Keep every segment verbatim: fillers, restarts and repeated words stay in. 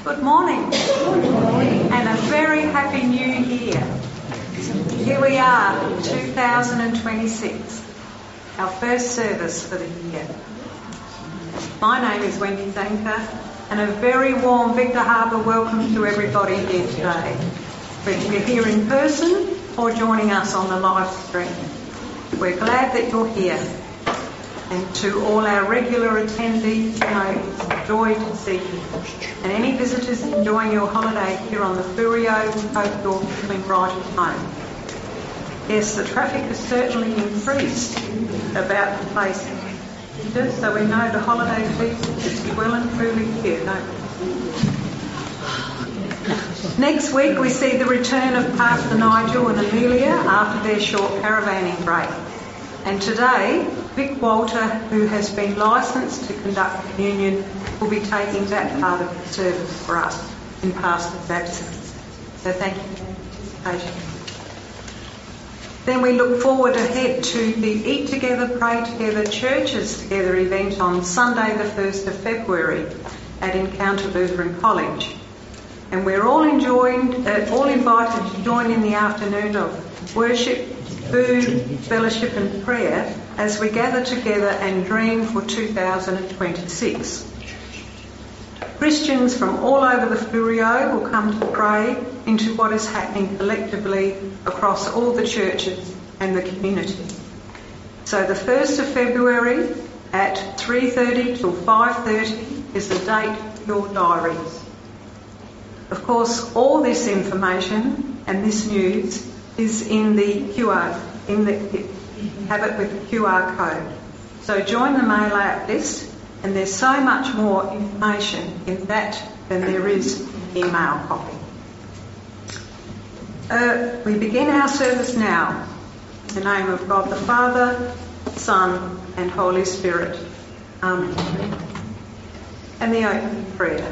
Good morning. Good morning. And a very happy new year. Here we are, two thousand twenty-six, our first service for the year. My name is Wendy Zanker, and a very warm Victor Harbour welcome to everybody here today, whether you're here in person or joining us on the live stream. We're glad that you're here. And to all our regular attendees, you know, it's a joy to see you. And any visitors enjoying your holiday here on the Fleurieu, we hope you're feeling right at home. Yes, the traffic has certainly increased about the place, so we know the holiday season is well and truly here, don't we? Next week we see the return of Pastor Nigel and Amelia after their short caravanning break. And today, Vic Walter, who has been licensed to conduct communion, will be taking that part of the service for us in Pastor's absence. So thank you for your participation. Then we look forward ahead to the Eat Together, Pray Together, Churches Together event on Sunday the first of February at Encounter Lutheran College. And we're all enjoying, uh, all invited to join in the afternoon of worship, food, fellowship and prayer as we gather together and dream for two thousand twenty-six. Christians from all over the Fleurieu will come to pray into what is happening collectively across all the churches and the community. So the first of February at three thirty till five thirty is the date for your diaries. Of course, all this information and this news is in the Q R, in the, you have it with the Q R code. So join the mail out list, and there's so much more information in that than there is in the email copy. Uh, we begin our service now in the name of God the Father, Son and Holy Spirit. Amen. And the opening prayer.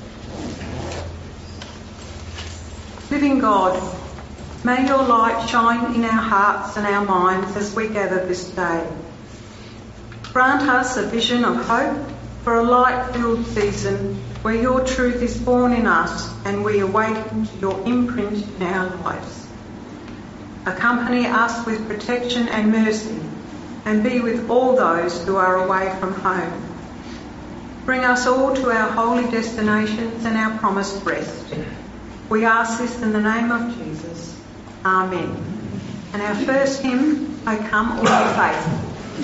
Living God, may your light shine in our hearts and our minds as we gather this day. Grant us a vision of hope for a light-filled season where your truth is born in us and we awaken to your imprint in our lives. Accompany us with protection and mercy and be with all those who are away from home. Bring us all to our holy destinations and our promised rest. We ask this in the name of Jesus. Amen. And our first hymn, O Come All Ye Faithful.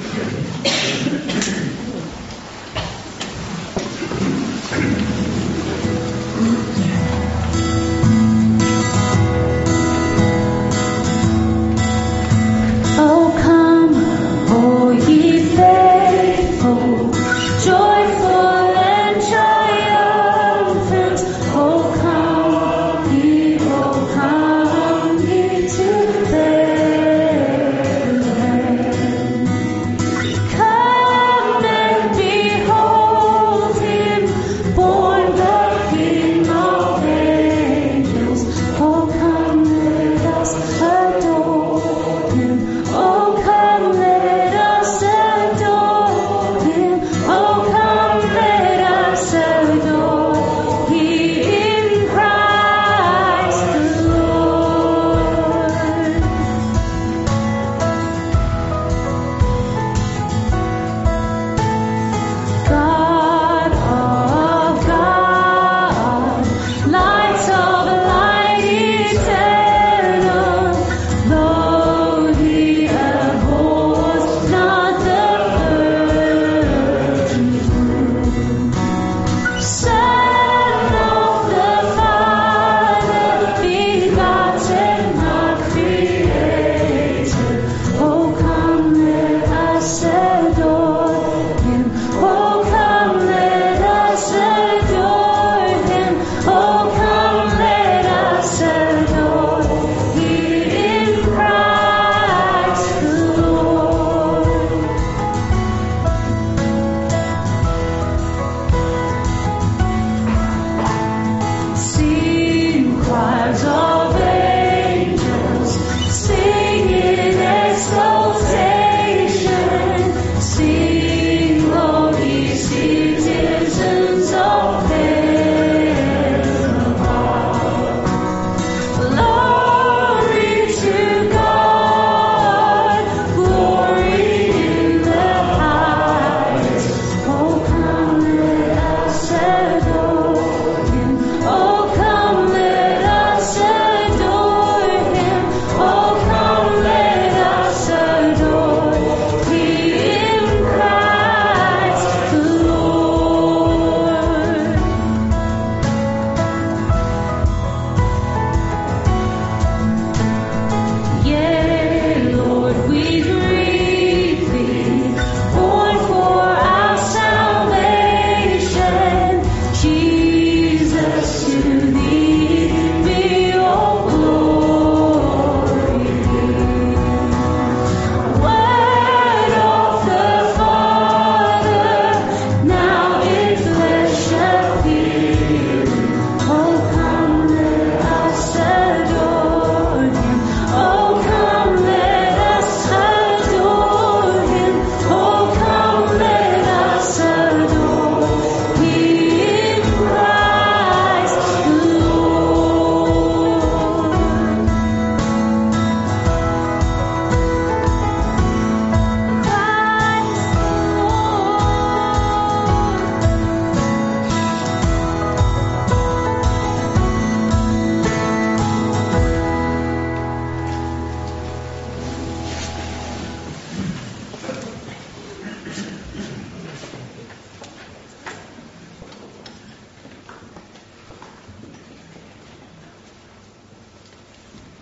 Oh come, all ye faithful, joyful and triumphant. Oh come, ye, oh come ye to Bethlehem. Come and behold him born.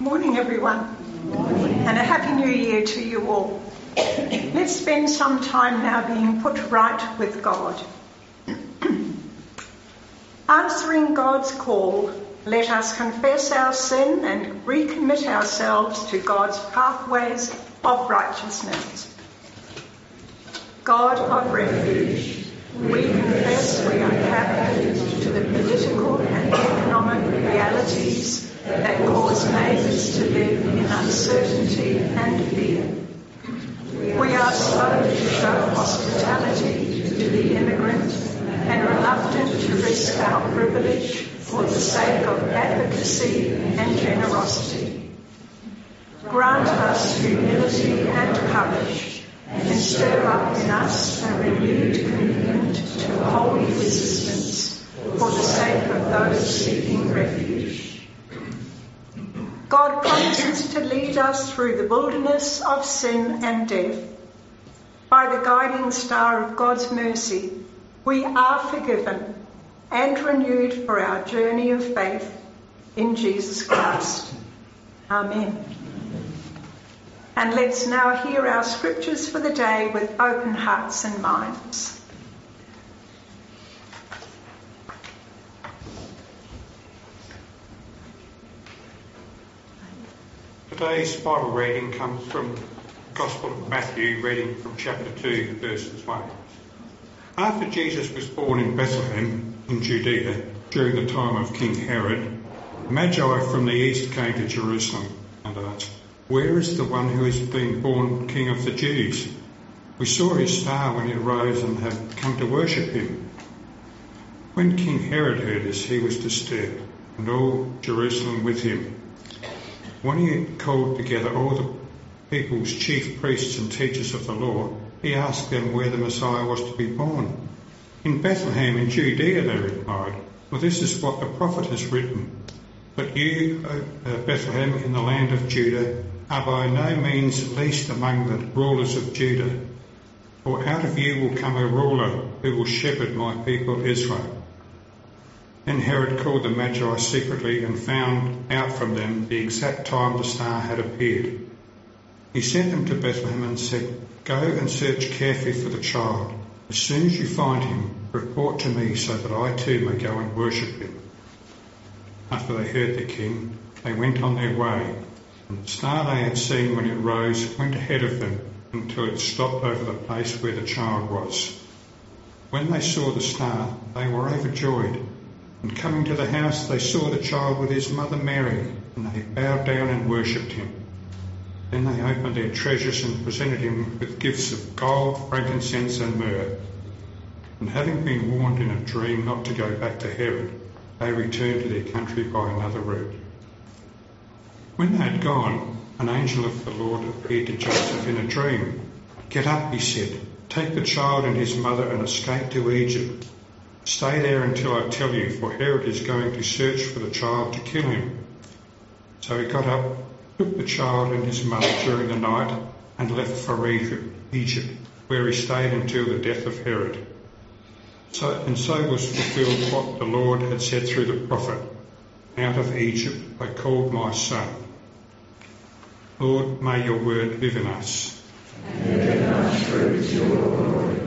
Morning, everyone. Morning. And a Happy New Year to you all. Let's spend some time now being put right with God. Answering God's call, let us confess our sin and recommit ourselves to God's pathways of righteousness. God of refuge, we confess we are captive to the political and economic realities that cause neighbours to live in uncertainty and fear. We are slow to show hospitality to the immigrant and reluctant to risk our privilege for the sake of advocacy and generosity. Grant us humility and courage, and stir up in us a renewed commitment to holy resistance for the sake of those seeking refuge. God promises to lead us through the wilderness of sin and death. By the guiding star of God's mercy, we are forgiven and renewed for our journey of faith in Jesus Christ. Amen. And let's now hear our scriptures for the day with open hearts and minds. Today's Bible reading comes from the Gospel of Matthew, reading from chapter two, verses one. After Jesus was born in Bethlehem in Judea during the time of King Herod, Magi from the east came to Jerusalem and asked, "Where is the one who has been born King of the Jews? We saw his star when it rose and have come to worship him." When King Herod heard this, he was disturbed, and all Jerusalem with him. When he had called together all the people's chief priests and teachers of the law, he asked them where the Messiah was to be born. "In Bethlehem in Judea," they replied. "Well, this is what the prophet has written. But you, uh, Bethlehem, in the land of Judah, are by no means least among the rulers of Judah. For out of you will come a ruler who will shepherd my people Israel." Then Herod called the Magi secretly and found out from them the exact time the star had appeared. He sent them to Bethlehem and said, "Go and search carefully for the child. As soon as you find him, report to me so that I too may go and worship him." After they heard the king, they went on their way, and the star they had seen when it rose went ahead of them until it stopped over the place where the child was. When they saw the star, they were overjoyed, and coming to the house they saw the child with his mother Mary, and they bowed down and worshipped him. Then they opened their treasures and presented him with gifts of gold, frankincense and myrrh. And having been warned in a dream not to go back to Herod, they returned to their country by another route. When they had gone, an angel of the Lord appeared to Joseph in a dream. "Get up," he said, "take the child and his mother and escape to Egypt. Stay there until I tell you, for Herod is going to search for the child to kill him." So he got up, took the child and his mother during the night, and left for Egypt, where he stayed until the death of Herod. So, and so was fulfilled what the Lord had said through the prophet, "Out of Egypt I called my son." Lord, may your word live in us. And live in us through your glory.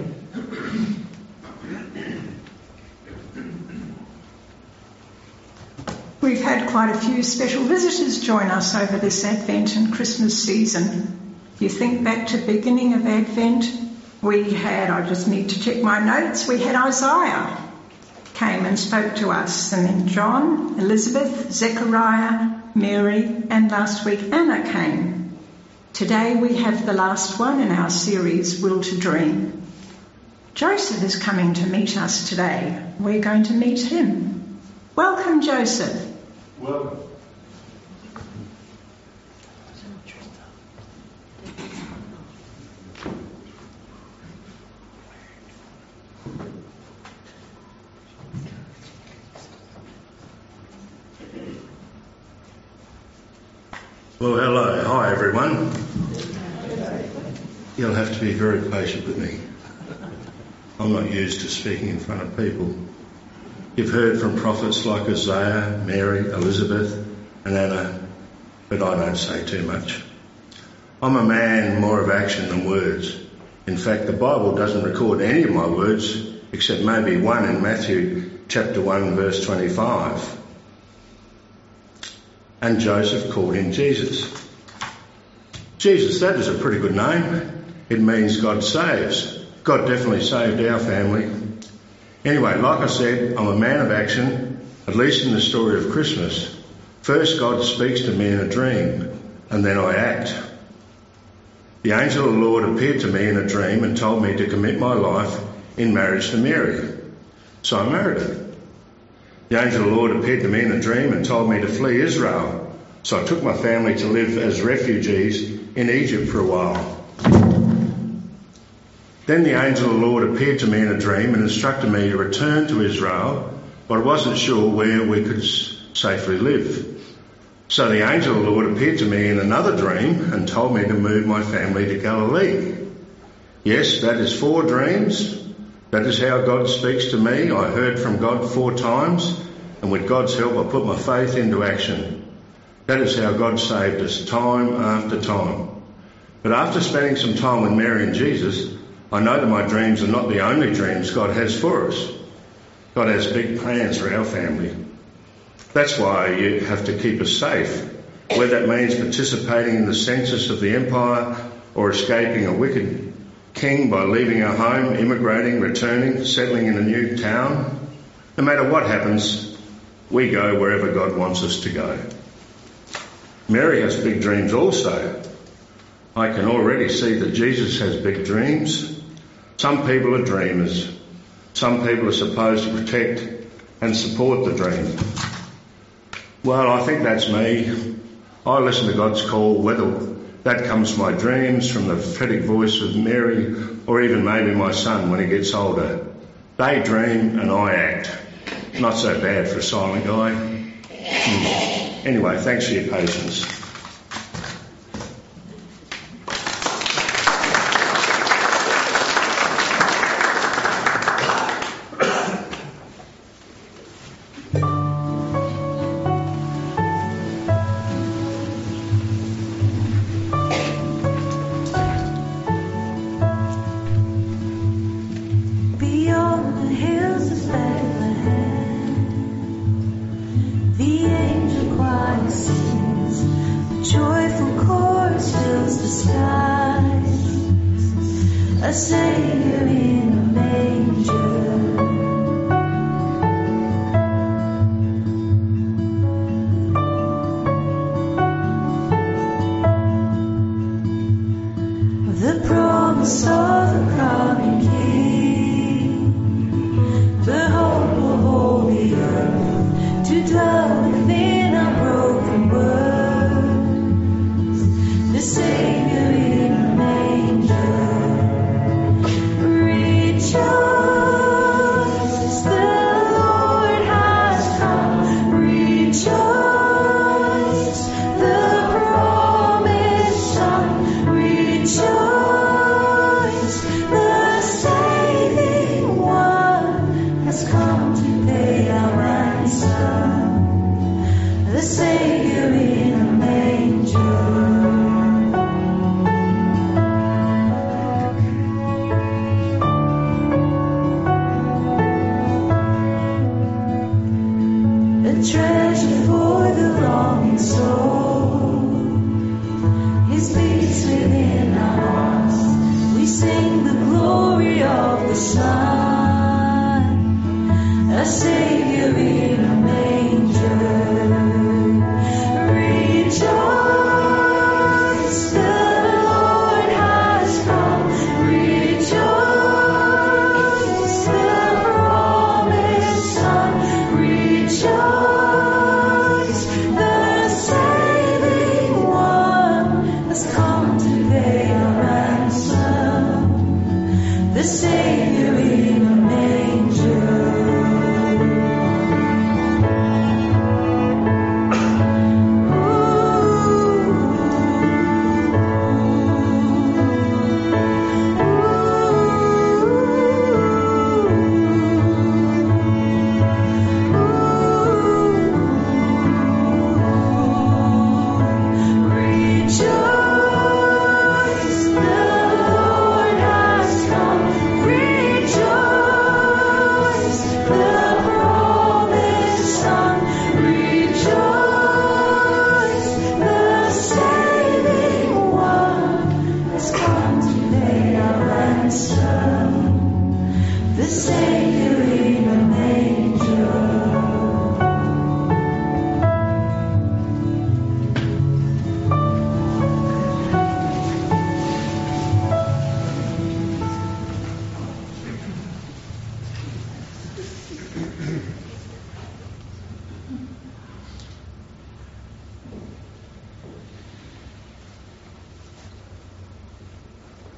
We've had quite a few special visitors join us over this Advent and Christmas season. You think back to the beginning of Advent, we had, I just need to check my notes, we had Isaiah came and spoke to us, and then John, Elizabeth, Zechariah, Mary, and last week Anna came. Today we have the last one in our series, Will to Dream. Joseph is coming to meet us today. We're going to meet him. Welcome, Joseph. Welcome. Well, hello. Hi, everyone. You'll have to be very patient with me. I'm not used to speaking in front of people. You've heard from prophets like Isaiah, Mary, Elizabeth and Anna. but I don't say too much. I'm a man more of action than words. In fact, the Bible doesn't record any of my words except maybe one in Matthew chapter one verse twenty-five. And Joseph called him Jesus. Jesus, that is a pretty good name. It means God saves. God definitely saved our family. Anyway, like I said, I'm a man of action, at least in the story of Christmas. First, God speaks to me in a dream, and then I act. The angel of the Lord appeared to me in a dream and told me to commit my life in marriage to Mary. So I married her. The angel of the Lord appeared to me in a dream and told me to flee Israel. So I took my family to live as refugees in Egypt for a while. Then the angel of the Lord appeared to me in a dream and instructed me to return to Israel, but I wasn't sure where we could safely live. So the angel of the Lord appeared to me in another dream and told me to move my family to Galilee. Yes, that is four dreams. That is how God speaks to me. I heard from God four times, and with God's help I put my faith into action. That is how God saved us time after time. But after spending some time with Mary and Jesus, I know that my dreams are not the only dreams God has for us. God has big plans for our family. That's why you have to keep us safe, whether that means participating in the census of the empire or escaping a wicked king by leaving our home, immigrating, returning, settling in a new town. No matter what happens, we go wherever God wants us to go. Mary has big dreams also. I can already see that Jesus has big dreams. Some people are dreamers. Some people are supposed to protect and support the dream. Well, I think that's me. I listen to God's call, whether that comes from my dreams, from the prophetic voice of Mary, or even maybe my son when he gets older. They dream and I act. Not so bad for a silent guy. Hmm. Anyway, thanks for your patience. The Savior in a manger.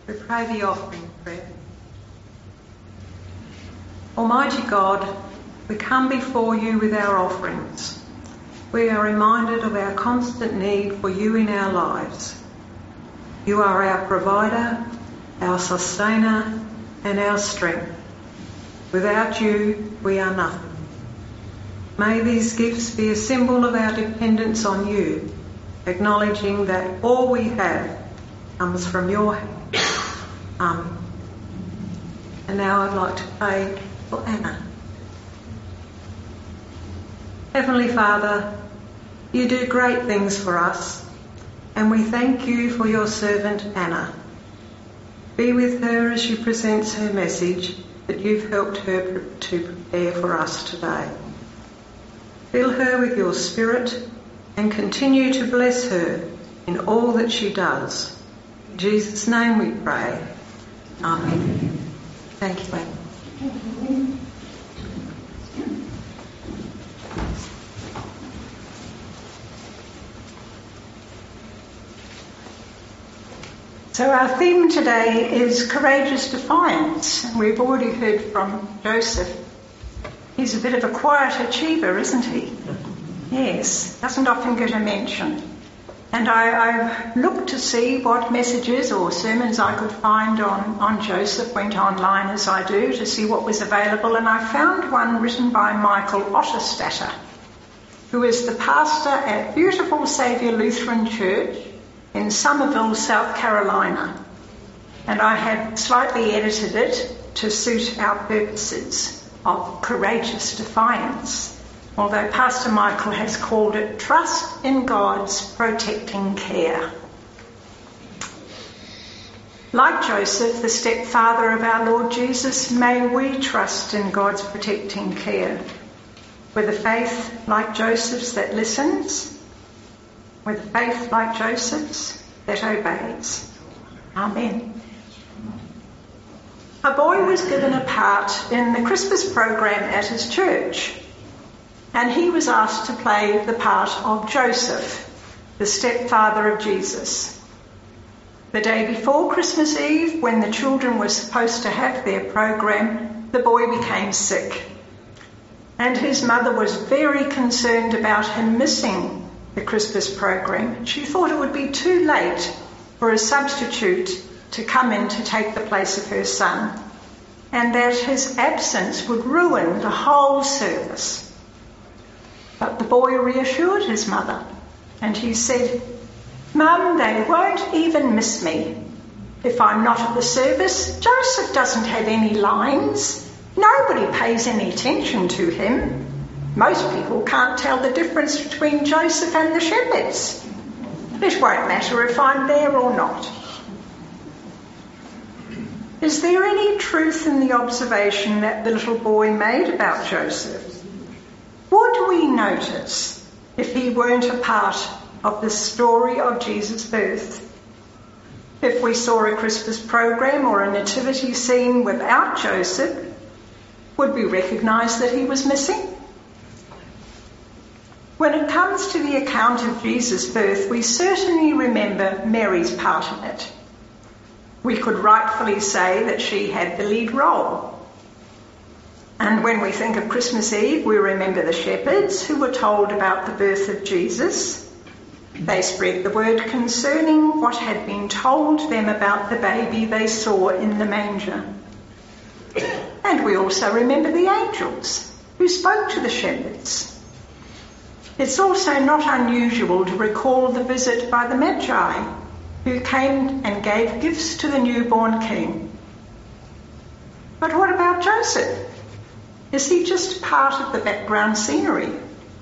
We pray the offering prayer. Almighty God, we come before you with our offerings. We are reminded of our constant need for you in our lives. You are our provider, our sustainer, and our strength. Without you, we are nothing. May these gifts be a symbol of our dependence on you, acknowledging that all we have comes from your hand. Amen. And now I'd like to pray for Anna. Heavenly Father, you do great things for us, and we thank you for your servant Anna. Be with her as she presents her message that you've helped her to prepare for us today. Fill her with your Spirit and continue to bless her in all that she does. In Jesus' name we pray. Amen. Thank you, Anna. So our theme today is courageous defiance. We've already heard from Joseph. He's a bit of a quiet achiever, isn't he? Yes, doesn't often get a mention. And I, I looked to see what messages or sermons I could find on, on Joseph, went online as I do to see what was available, and I found one written by Michael Otterstatter, who is the pastor at Beautiful Saviour Lutheran Church in Somerville, South Carolina. And I have slightly edited it to suit our purposes of courageous defiance, although Pastor Michael has called it Trust in God's Protecting Care. Like Joseph, the stepfather of our Lord Jesus, may we trust in God's protecting care, with a faith like Joseph's that listens, with a faith like Joseph's that obeys. Amen. A boy was given a part in the Christmas program at his church, and he was asked to play the part of Joseph, the stepfather of Jesus. The day before Christmas Eve, when the children were supposed to have their program, the boy became sick, and his mother was very concerned about him missing the Christmas program. She thought it would be too late for a substitute to come in to take the place of her son, and that his absence would ruin the whole service. But the boy reassured his mother, and he said, "Mum, they won't even miss me. If I'm not at the service, Joseph doesn't have any lines. Nobody pays any attention to him. Most people can't tell the difference between Joseph and the shepherds. It won't matter if I'm there or not." Is there any truth in the observation that the little boy made about Joseph? Would we notice if he weren't a part of the story of Jesus' birth? If we saw a Christmas program or a nativity scene without Joseph, would we recognise that he was missing? When it comes to the account of Jesus' birth, we certainly remember Mary's part in it. We could rightfully say that she had the lead role. And when we think of Christmas Eve, we remember the shepherds who were told about the birth of Jesus. They spread the word concerning what had been told them about the baby they saw in the manger. And we also remember the angels who spoke to the shepherds. It's also not unusual to recall the visit by the Magi, who came and gave gifts to the newborn king. But what about Joseph? Is he just part of the background scenery?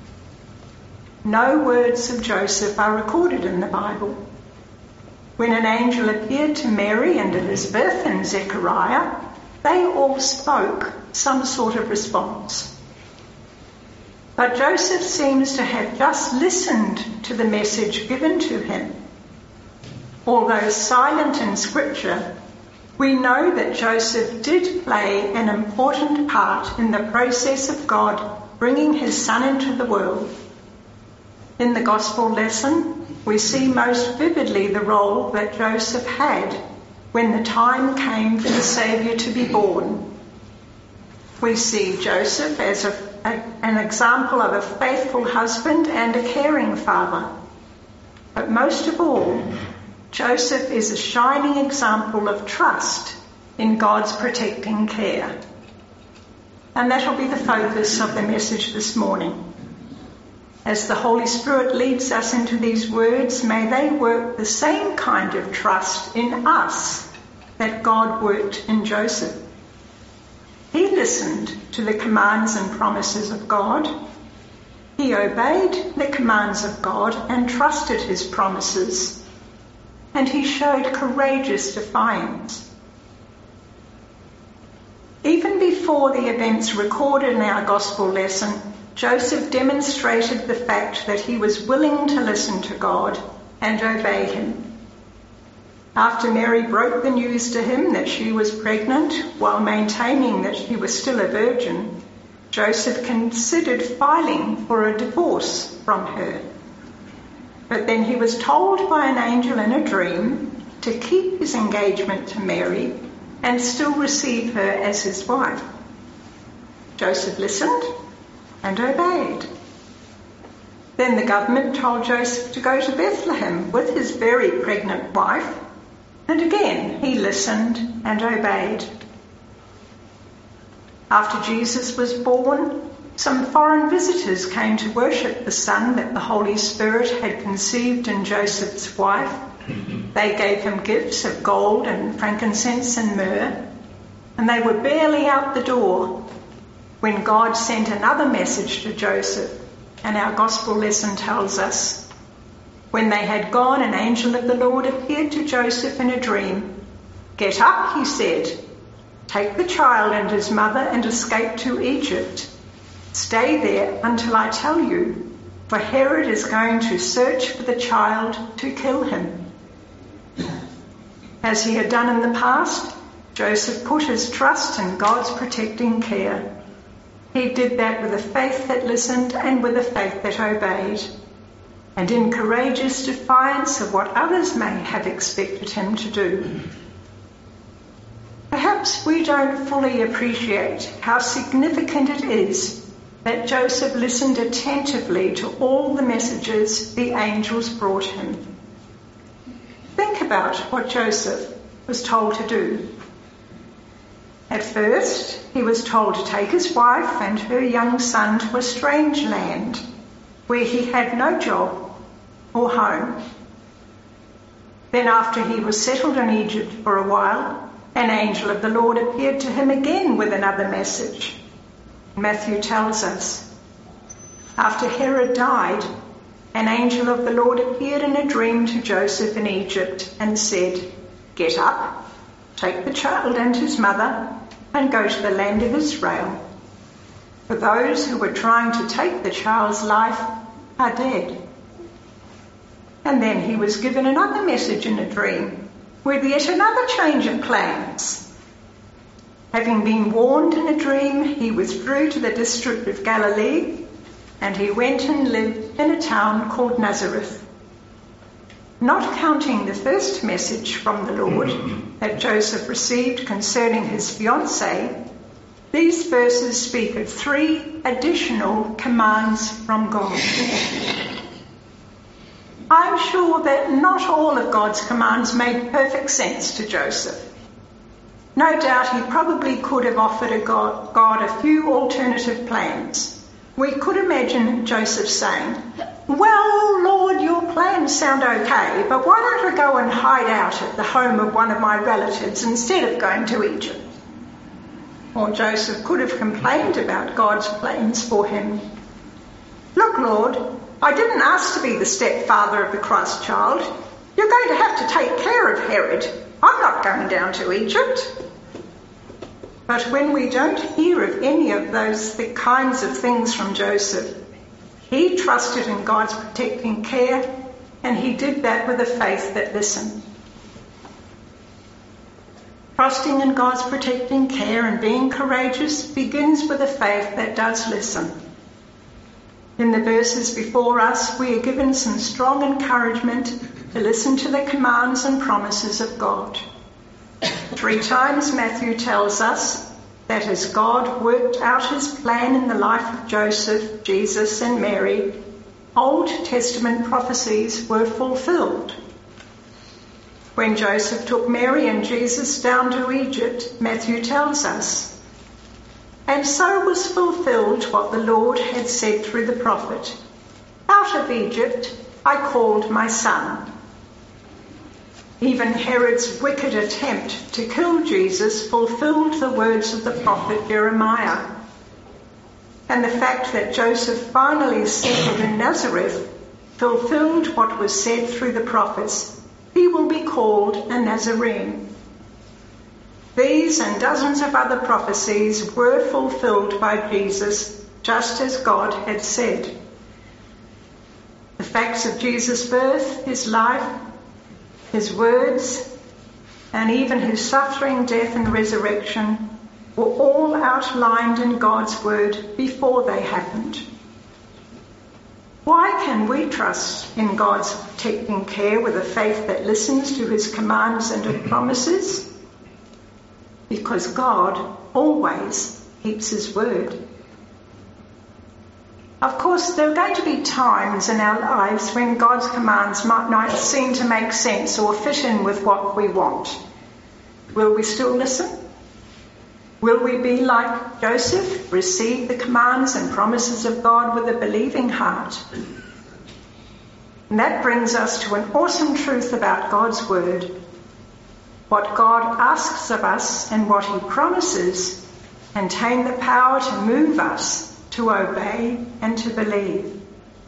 No words of Joseph are recorded in the Bible. When an angel appeared to Mary and Elizabeth and Zechariah, they all spoke some sort of response. But Joseph seems to have just listened to the message given to him. Although silent in Scripture, we know that Joseph did play an important part in the process of God bringing his son into the world. In the Gospel lesson, we see most vividly the role that Joseph had when the time came for the Saviour to be born. We see Joseph as a, a, an example of a faithful husband and a caring father. But most of all, Joseph is a shining example of trust in God's protecting care. And that'll be the focus of the message this morning. As the Holy Spirit leads us into these words, may they work the same kind of trust in us that God worked in Joseph. He listened to the commands and promises of God. He obeyed the commands of God and trusted his promises. And he showed courageous defiance. Even before the events recorded in our gospel lesson, Joseph demonstrated the fact that he was willing to listen to God and obey him. After Mary broke the news to him that she was pregnant while maintaining that she was still a virgin, Joseph considered filing for a divorce from her. But then he was told by an angel in a dream to keep his engagement to Mary and still receive her as his wife. Joseph listened and obeyed. Then the government told Joseph to go to Bethlehem with his very pregnant wife, and again he listened and obeyed. After Jesus was born, some foreign visitors came to worship the son that the Holy Spirit had conceived in Joseph's wife. They gave him gifts of gold and frankincense and myrrh, and they were barely out the door when God sent another message to Joseph, and our gospel lesson tells us, when they had gone, an angel of the Lord appeared to Joseph in a dream. "Get up," he said, "take the child and his mother and escape to Egypt. Stay there until I tell you, for Herod is going to search for the child to kill him." As he had done in the past, Joseph put his trust in God's protecting care. He did that with a faith that listened and with a faith that obeyed, and in courageous defiance of what others may have expected him to do. Perhaps we don't fully appreciate how significant it is that Joseph listened attentively to all the messages the angels brought him. Think about what Joseph was told to do. At first, he was told to take his wife and her young son to a strange land where he had no job or home. Then after he was settled in Egypt for a while, an angel of the Lord appeared to him again with another message. Matthew tells us, after Herod died, an angel of the Lord appeared in a dream to Joseph in Egypt and said, "Get up, take the child and his mother, and go to the land of Israel. For those who were trying to take the child's life are dead." And then he was given another message in a dream with yet another change of plans. Having been warned in a dream, he withdrew to the district of Galilee, and he went and lived in a town called Nazareth. Not counting the first message from the Lord that Joseph received concerning his fiancée, these verses speak of three additional commands from God. I'm sure that not all of God's commands made perfect sense to Joseph. No doubt he probably could have offered a God, God a few alternative plans. We could imagine Joseph saying, "Well, Lord, your plans sound okay, but why don't I go and hide out at the home of one of my relatives instead of going to Egypt?" Or Joseph could have complained about God's plans for him. "Look, Lord, I didn't ask to be the stepfather of the Christ child. You're going to have to take care of Herod. I'm not going down to Egypt." But when we don't hear of any of those th- kinds of things from Joseph, he trusted in God's protecting care, and he did that with a faith that listened. Trusting in God's protecting care and being courageous begins with a faith that does listen. In the verses before us, we are given some strong encouragement to listen to the commands and promises of God. Three times Matthew tells us that as God worked out his plan in the life of Joseph, Jesus and Mary, Old Testament prophecies were fulfilled. When Joseph took Mary and Jesus down to Egypt, Matthew tells us, and so was fulfilled what the Lord had said through the prophet, out of Egypt I called my son. Even Herod's wicked attempt to kill Jesus fulfilled the words of the prophet Jeremiah. And the fact that Joseph finally settled in Nazareth fulfilled what was said through the prophets, he will be called a Nazarene. These and dozens of other prophecies were fulfilled by Jesus, just as God had said. The facts of Jesus' birth, his life, his words, and even his suffering, death and resurrection were all outlined in God's word before they happened. Why can we trust in God's protecting care with a faith that listens to his commands and his promises? Because God always keeps his word. Of course, there are going to be times in our lives when God's commands might not seem to make sense or fit in with what we want. Will we still listen? Will we be like Joseph, receive the commands and promises of God with a believing heart? And that brings us to an awesome truth about God's word. What God asks of us and what he promises contain the power to move us to obey and to believe.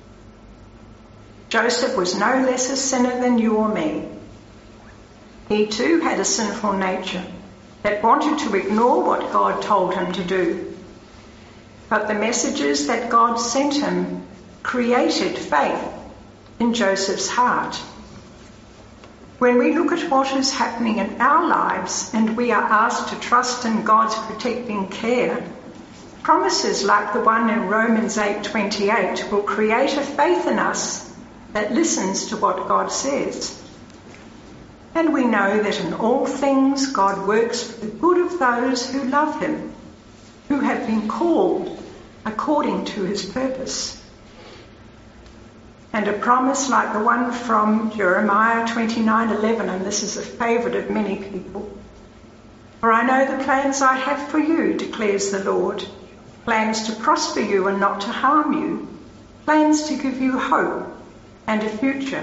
Joseph was no less a sinner than you or me. He too had a sinful nature that wanted to ignore what God told him to do. But the messages that God sent him created faith in Joseph's heart. When we look at what is happening in our lives and we are asked to trust in God's protecting care, promises like the one in Romans eight twenty-eight will create a faith in us that listens to what God says. And we know that in all things God works for the good of those who love him, who have been called according to his purpose. And a promise like the one from Jeremiah twenty-nine eleven, and this is a favourite of many people. For I know the plans I have for you, declares the Lord, plans to prosper you and not to harm you, plans to give you hope and a future.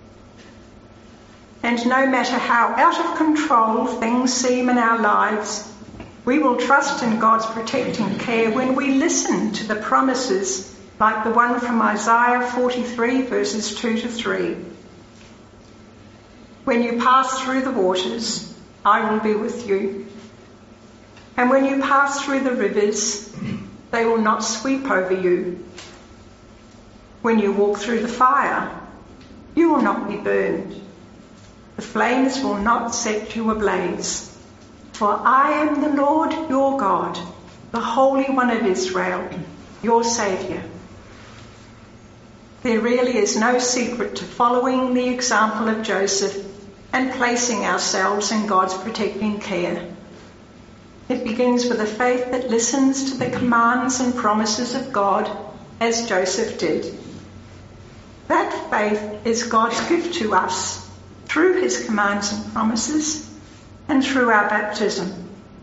And no matter how out of control things seem in our lives, we will trust in God's protecting care when we listen to the promises like the one from Isaiah forty-three verses two to three. When you pass through the waters, I will be with you. And when you pass through the rivers, they will not sweep over you. When you walk through the fire, you will not be burned. The flames will not set you ablaze. For I am the Lord your God, the Holy One of Israel, your Saviour. There really is no secret to following the example of Joseph and placing ourselves in God's protecting care. It begins with a faith that listens to the commands and promises of God, as Joseph did. That faith is God's gift to us through his commands and promises and through our baptism.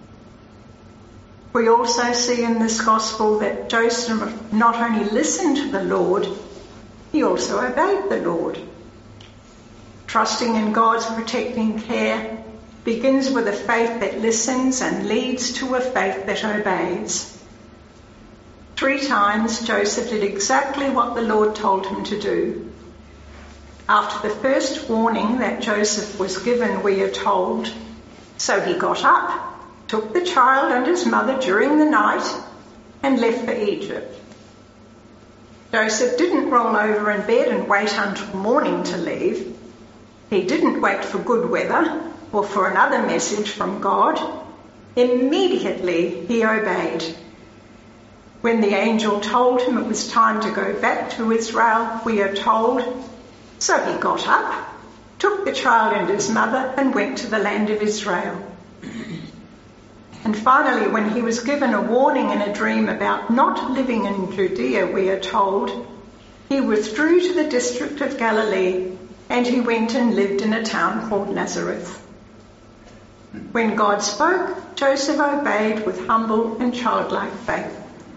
We also see in this gospel that Joseph not only listened to the Lord, he also obeyed the Lord. Trusting in God's protecting care begins with a faith that listens and leads to a faith that obeys. Three times Joseph did exactly what the Lord told him to do. After the first warning that Joseph was given, we are told, so he got up, took the child and his mother during the night, and left for Egypt. Joseph didn't roll over in bed and wait until morning to leave. He didn't wait for good weather or for another message from God. Immediately he obeyed. When the angel told him it was time to go back to Israel, we are told, so he got up, took the child and his mother, and went to the land of Israel. And finally, when he was given a warning in a dream about not living in Judea, we are told, he withdrew to the district of Galilee and he went and lived in a town called Nazareth. When God spoke, Joseph obeyed with humble and childlike faith.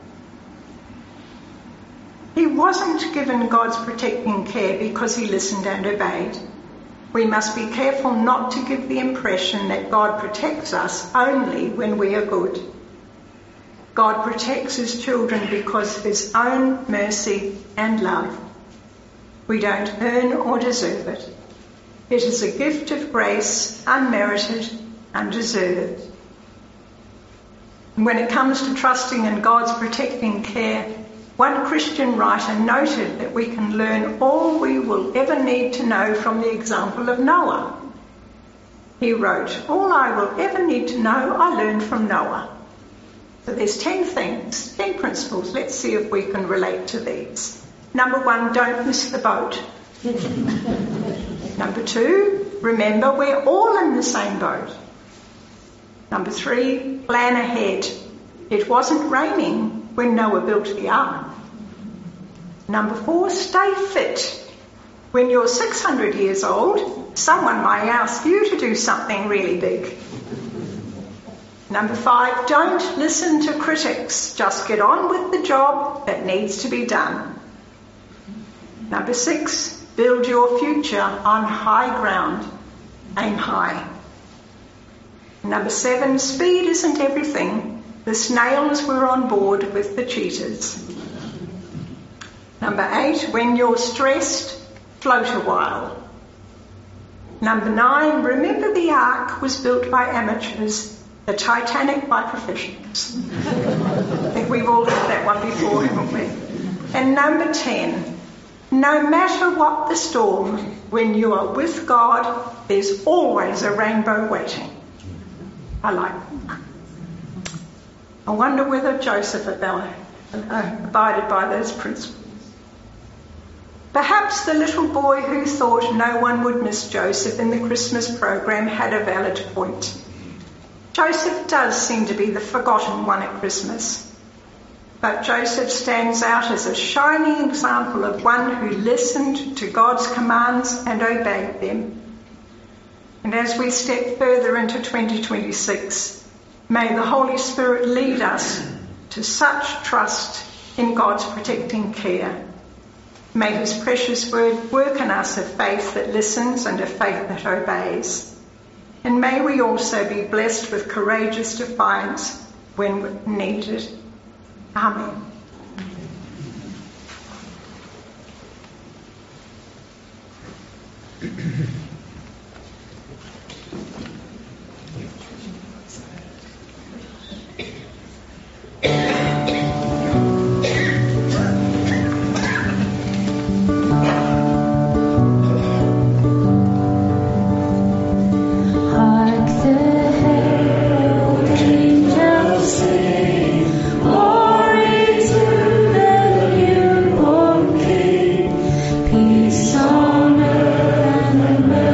He wasn't given God's protecting care because he listened and obeyed. We must be careful not to give the impression that God protects us only when we are good. God protects his children because of his own mercy and love. We don't earn or deserve it. It is a gift of grace, unmerited, undeserved. And when it comes to trusting in God's protecting care, one Christian writer noted that we can learn all we will ever need to know from the example of Noah. He wrote, "All I will ever need to know, I learned from Noah." So there's ten things, ten principles. Let's see if we can relate to these. Number one, don't miss the boat. Number two, remember we're all in the same boat. Number three, plan ahead. It wasn't raining when Noah built the ark. Number four, stay fit. When you're six hundred years old, someone might ask you to do something really big. Number five, don't listen to critics. Just get on with the job that needs to be done. Number six, build your future on high ground. Aim high. Number seven, speed isn't everything. The snails were on board with the cheetahs. Number eight, when you're stressed, float a while. Number nine, remember the ark was built by amateurs, the Titanic by professionals. I think we've all heard that one before, haven't we? And number ten, no matter what the storm, when you are with God, there's always a rainbow waiting. I like that. I wonder whether Joseph abided by those principles. Perhaps the little boy who thought no one would miss Joseph in the Christmas program had a valid point. Joseph does seem to be the forgotten one at Christmas. But Joseph stands out as a shining example of one who listened to God's commands and obeyed them. And as we step further into twenty twenty-six, may the Holy Spirit lead us to such trust in God's protecting care. May his precious word work in us a faith that listens and a faith that obeys. And may we also be blessed with courageous defiance when needed. Amen. Peace on earth and mercy.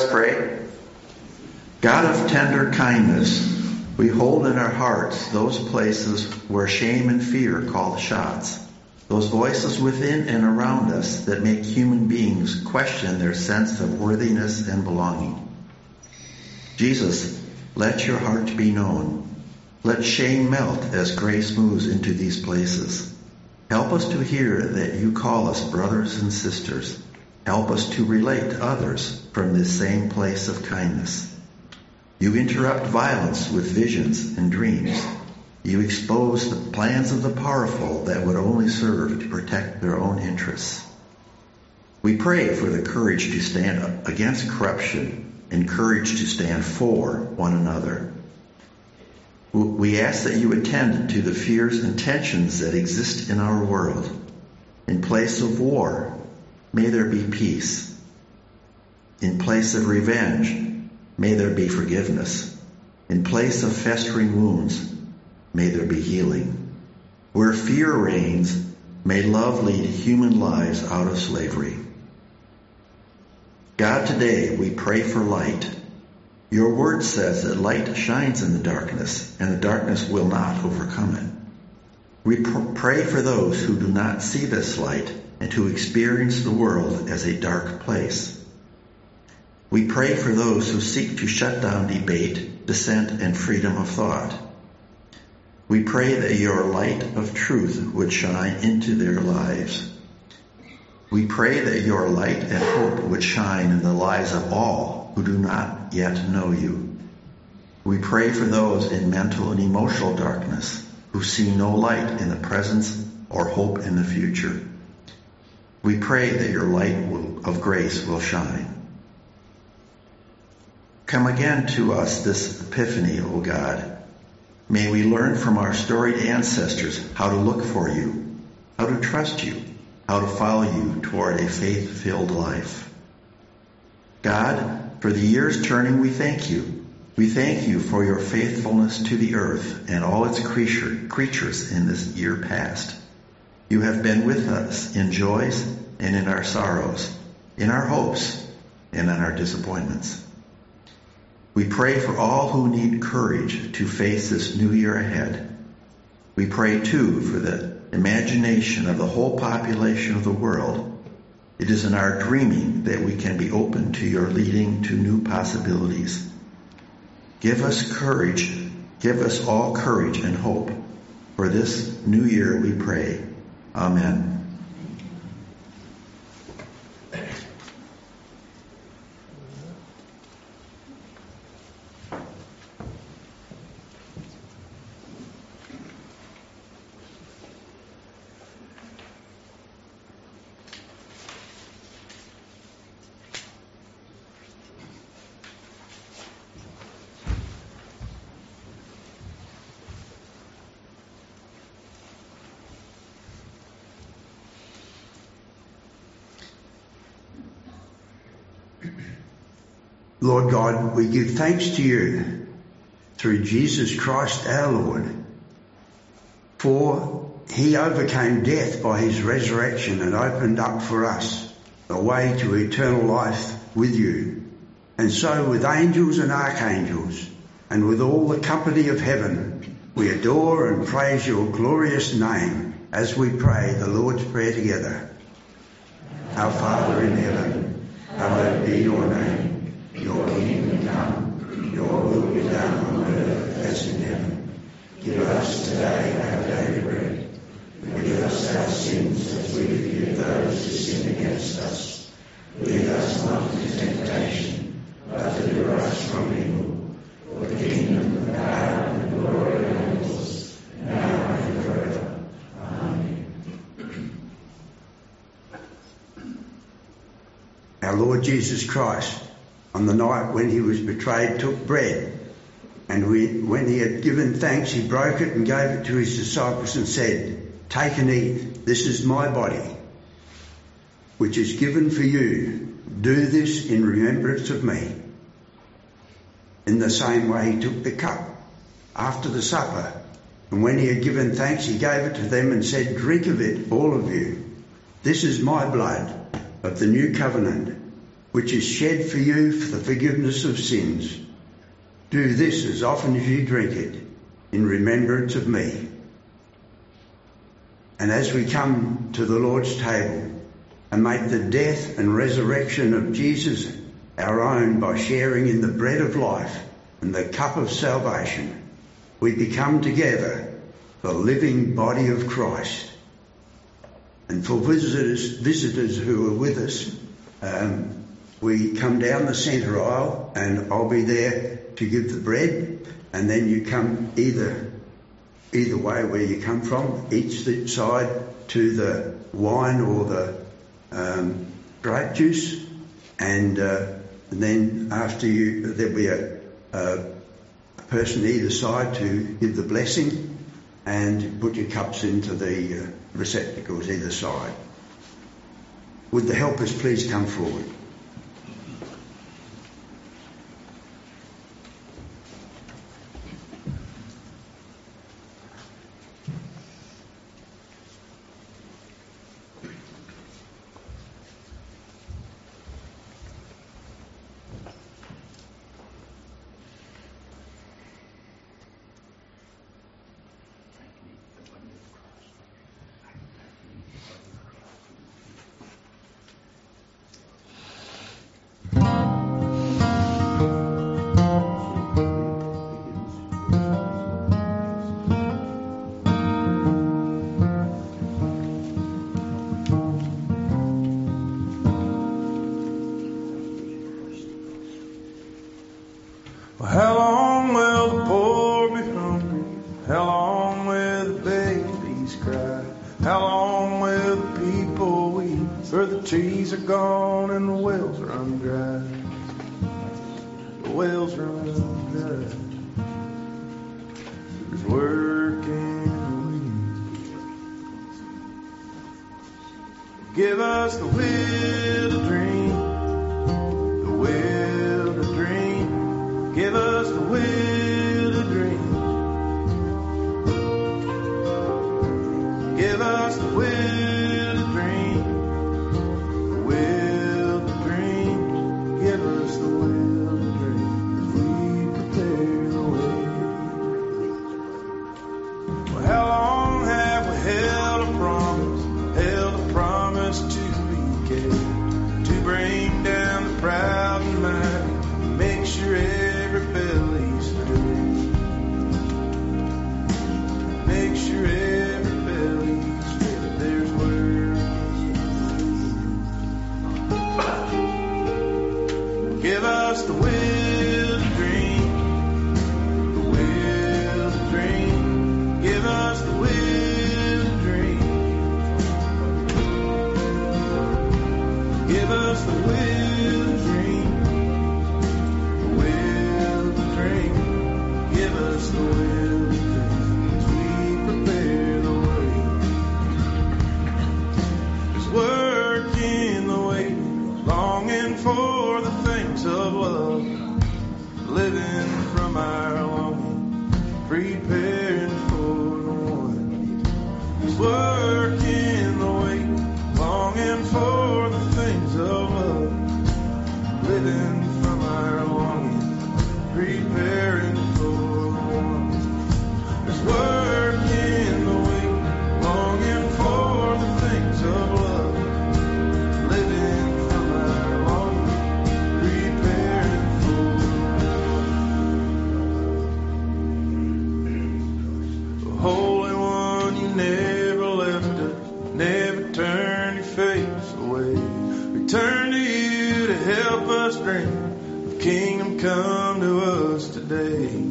us pray. God of tender kindness, we hold in our hearts those places where shame and fear call the shots, those voices within and around us that make human beings question their sense of worthiness and belonging. Jesus, let your heart be known. Let shame melt as grace moves into these places. Help us to hear that you call us brothers and sisters. Help us to relate to others from this same place of kindness. You interrupt violence with visions and dreams. You expose the plans of the powerful that would only serve to protect their own interests. We pray for the courage to stand against corruption and courage to stand for one another. We ask that you attend to the fears and tensions that exist in our world. In place of war, may there be peace. In place of revenge, may there be forgiveness. In place of festering wounds, may there be healing. Where fear reigns, may love lead human lives out of slavery. God, today we pray for light. Your word says that light shines in the darkness, and the darkness will not overcome it. We pr- pray for those who do not see this light and who experience the world as a dark place. We pray for those who seek to shut down debate, dissent, and freedom of thought. We pray that your light of truth would shine into their lives. We pray that your light and hope would shine in the lives of all who do not yet know you. We pray for those in mental and emotional darkness who see no light in the presence or hope in the future. We pray that your light will, of grace will shine. Come again to us this Epiphany, O God. May we learn from our storied ancestors how to look for you, how to trust you, how to follow you toward a faith-filled life. God, for the years turning, we thank you. We thank you for your faithfulness to the earth and all its creature, creatures in this year past. You have been with us in joys and in our sorrows, in our hopes and in our disappointments. We pray for all who need courage to face this new year ahead. We pray, too, for the imagination of the whole population of the world. It is in our dreaming that we can be open to your leading to new possibilities. Give us courage. Give us all courage and hope. For this new year we pray. Amen. Lord God, we give thanks to you through Jesus Christ our Lord, for he overcame death by his resurrection and opened up for us a way to eternal life with you. And so with angels and archangels and with all the company of heaven, we adore and praise your glorious name as we pray the Lord's Prayer together. Our Father in heaven, hallowed be your name. Your kingdom come, your will be done on earth as in heaven. Give us today our daily bread. Forgive us our sins as we forgive those who sin against us. Lead us not into temptation, but deliver us from evil. For the kingdom, the power, and the glory are yours, now and forever. Amen. Our Lord Jesus Christ, on the night when he was betrayed, took bread, and we, when he had given thanks, he broke it and gave it to his disciples and said, "Take and eat. This is my body, which is given for you. Do this in remembrance of me." In the same way, he took the cup after the supper, and when he had given thanks, he gave it to them and said, "Drink of it, all of you. This is my blood of the new covenant, which is shed for you for the forgiveness of sins. Do this as often as you drink it, in remembrance of me. And as we come to the Lord's table and make the death and resurrection of Jesus our own by sharing in the bread of life and the cup of salvation, we become together the living body of Christ. And for visitors, visitors who are with us, um, we come down the centre aisle, and I'll be there to give the bread, and then you come either either way where you come from, each side to the wine or the um, grape juice, and, uh, and then after you, there'll be a, a person either side to give the blessing and put your cups into the uh, receptacles either side. Would the helpers please come forward? How long will the poor be hungry? How long will the babies cry? How long will the people weep? For the trees are gone and the wells run dry. The wells run dry. There's work in the wind. Give us the will to dream, the will to dream. Give us the will to dream. Give us the will to dream. The will to dream. Give us the will to dream. If we prepare the way. Well, how long have we held a promise? Held a promise to be kept. To bring down the proud and mighty. Make sure every belly's filled. Make sure every belly's filled. There's work. Give us the will to dream, the will to dream. Give us the will to dream. Give us the will to dream. Give us the will to dream as we prepare the way. There's work in the way, longing for the things of love, living from our longing, preparing for the one. There's work in the way, longing for the things of love, living from our longing, preparing for work in the way, longing for the things of love, living from our longing, preparing for the Holy One. You never left us, never turned your face away. We turn to you to help us dream of kingdom come to us today.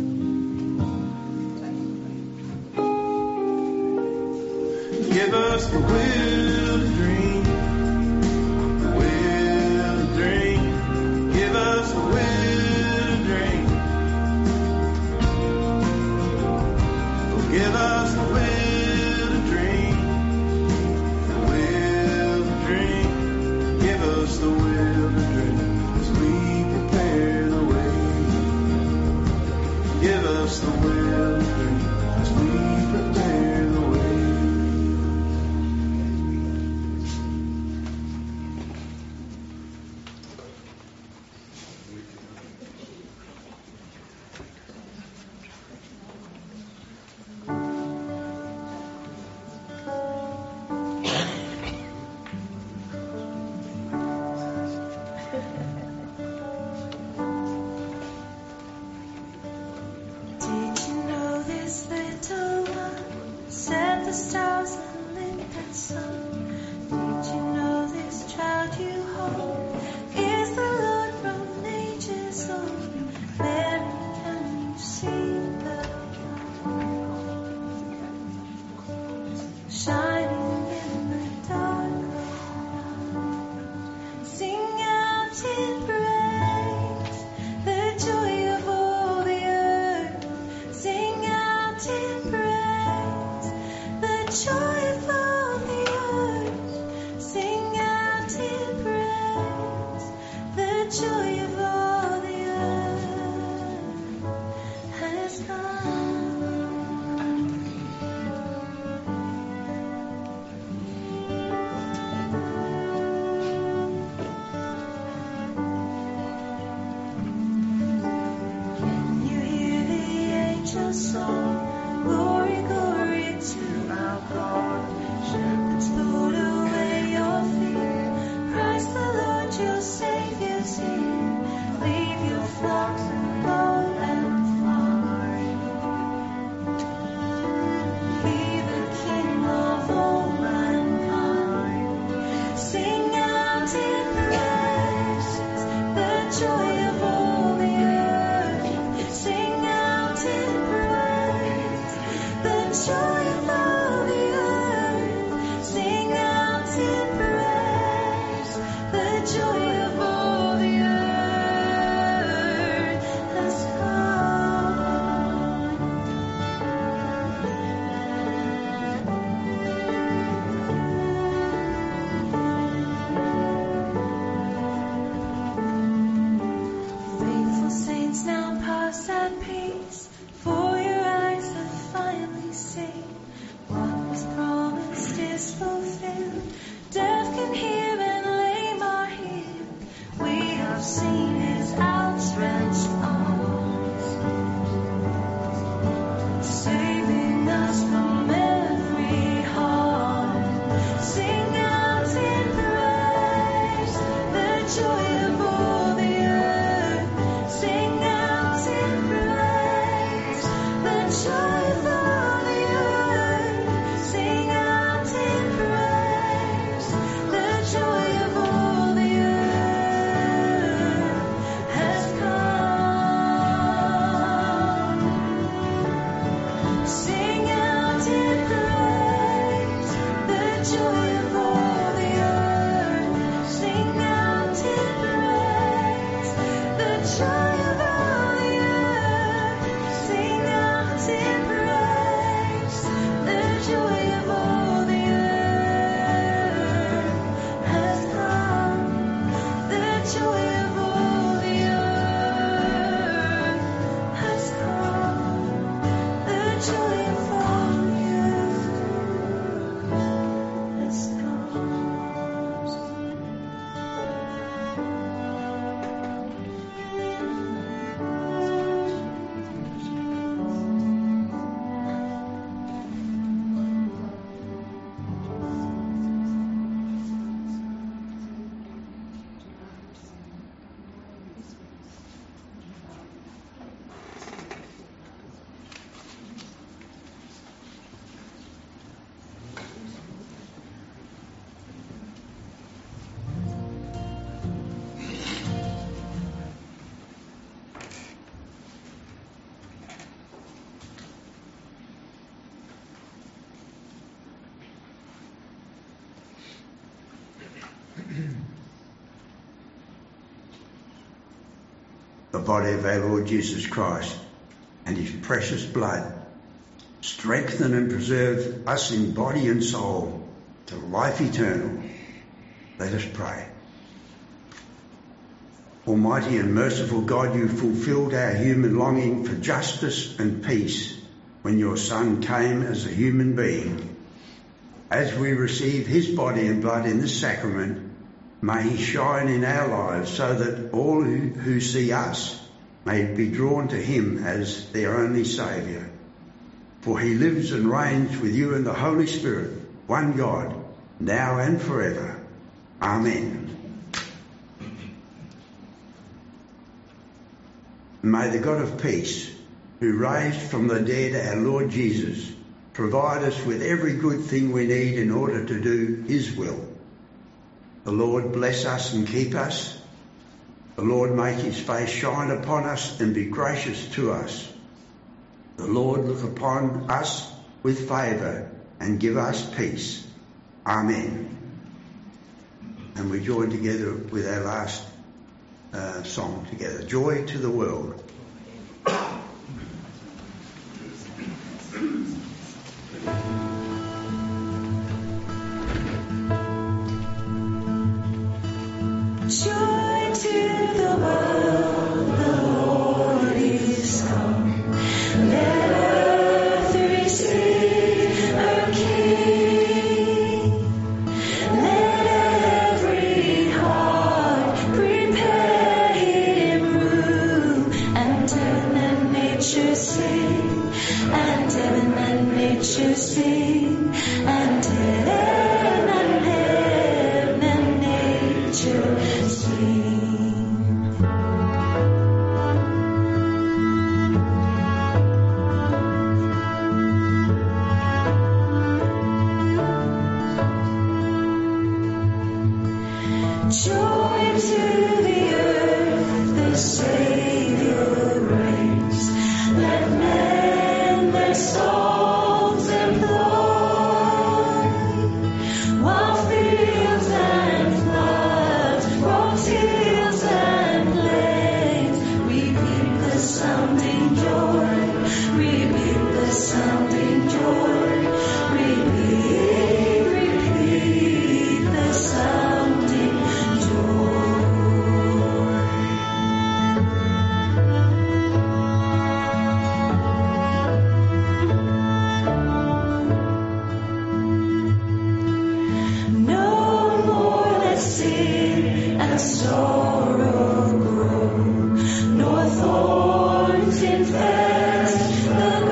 Give us the will to dream, the will to dream. Give us the will to dream. Give us the will to dream, the will to dream. Give us the will to dream as we prepare the way. Give us the will to dream as we prepare the way. The body of our Lord Jesus Christ and his precious blood strengthen and preserve us in body and soul to life eternal. Let us pray. Almighty and merciful God, you fulfilled our human longing for justice and peace when your Son came as a human being. As we receive his body and blood in this sacrament, may he shine in our lives so that all who, who see us may be drawn to him as their only Saviour. For he lives and reigns with you in the Holy Spirit, one God, now and forever. Amen. May the God of peace, who raised from the dead our Lord Jesus, provide us with every good thing we need in order to do his will. The Lord bless us and keep us. The Lord make his face shine upon us and be gracious to us. The Lord look upon us with favour and give us peace. Amen. And we join together with our last uh, song together. Joy to the world. creatures sing, and heaven and heaven and nature sing. Joy to the earth, the Savior reigns. Let men their songs employ, while fields and floods, rocks, hills and plains repeat the sounding joy, repeat the sounding joy, repeat, repeat the sounding joy. No more let sin and sorrow grow, nor thorns infest the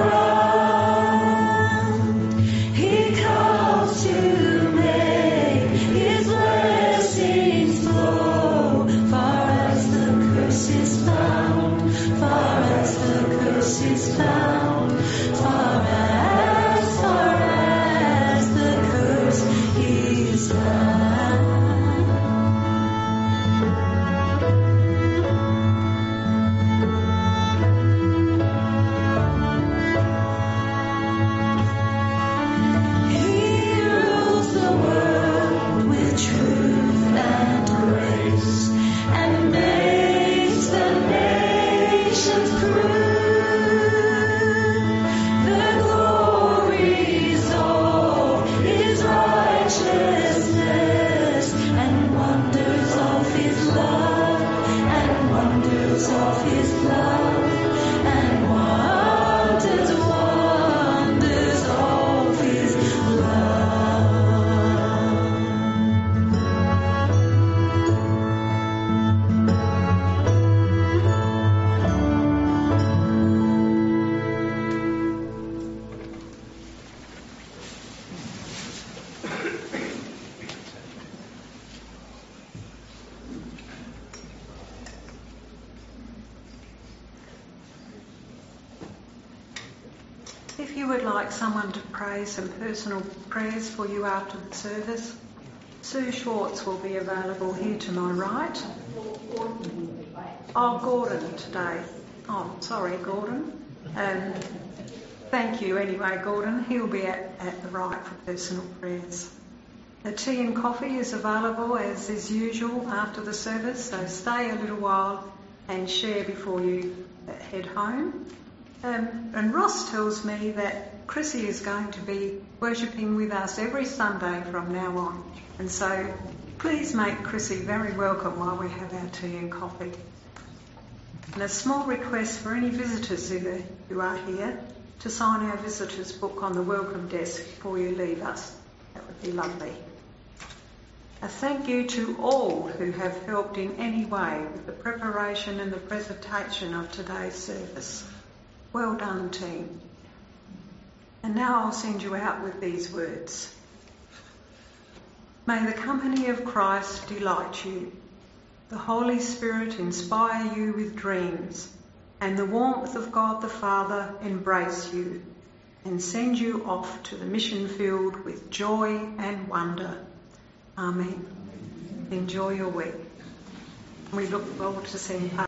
ground. He comes to make His blessings flow, far as the curse is found, far as the curse is found, far as, far as the curse is found. He rules the world with truth and grace, and makes the nations prove the glories of His righteousness, and wonders of His love, and wonders of His love, and wonders, wonders of His love. If you would like someone to pray some personal prayers for you after the service, Sue Schwartz will be available here to my right. Oh, Gordon today. Oh, sorry, Gordon. Um, thank you anyway, Gordon. He'll be at, at the right for personal prayers. The tea and coffee is available as is usual after the service, so stay a little while and share before you head home. Um, and Ross tells me that Chrissy is going to be worshipping with us every Sunday from now on. And so please make Chrissy very welcome while we have our tea and coffee. And a small request for any visitors who, who are here to sign our visitors book on the welcome desk before you leave us. That would be lovely. A thank you to all who have helped in any way with the preparation and the presentation of today's service. Well done, team. And now I'll send you out with these words. May the company of Christ delight you, the Holy Spirit inspire you with dreams, and the warmth of God the Father embrace you and send you off to the mission field with joy and wonder. Amen. Enjoy your week. We look forward to seeing you.